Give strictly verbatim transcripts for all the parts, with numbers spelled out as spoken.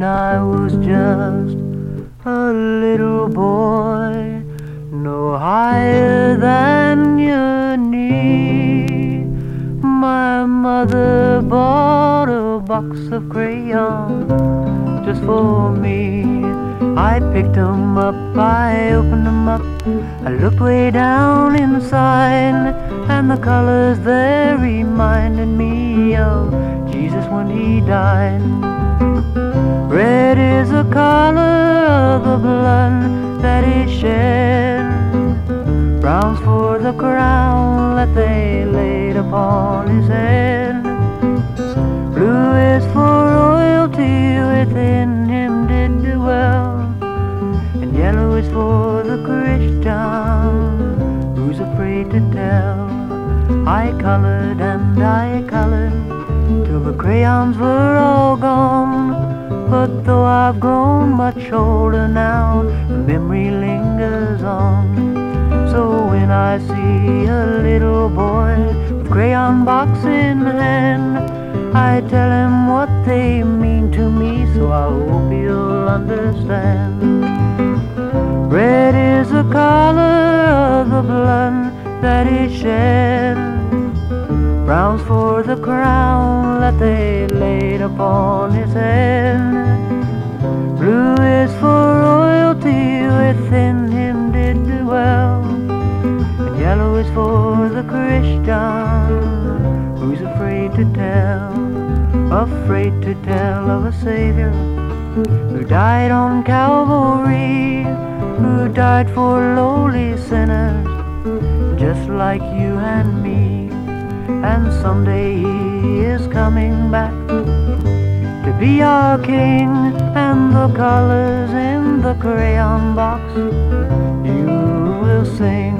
when I was just a little boy, no higher than your knee. My mother bought a box of crayons just for me. I picked 'em up, I opened 'em up, I looked way down inside, and the colors there reminded me of Jesus when he died. Red is the color of the blood that he shed, brown's for the crown that they laid upon his head. Blue is for royalty, within him did dwell, and yellow is for the Christian who's afraid to tell. I colored and I colored till the crayons were all gone, but though I've grown much older now, the memory lingers on. So when I see a little boy with crayon box in hand, I tell him what they mean to me, so I hope he'll understand. Red is the color of the blood that he shed, brown's for the crown that they laid upon his head. Blue is for royalty, within him did dwell, and yellow is for the Christian who's afraid to tell, afraid to tell of a Savior who died on Calvary, who died for lowly sinners just like you and me. And someday he is coming back to be our King, and the colors in the crayon box you will sing.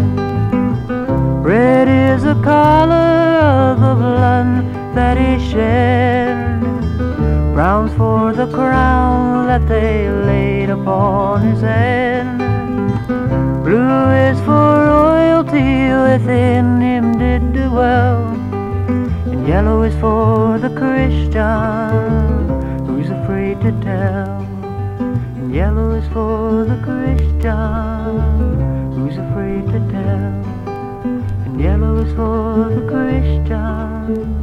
Red is the color of the blood that he shed, brown's for the crown that they laid upon his head. Blue is for royalty, within him did dwell, and yellow is for the Christian who's afraid to tell, and yellow is for the Christian who's afraid to tell, and yellow is for the Christian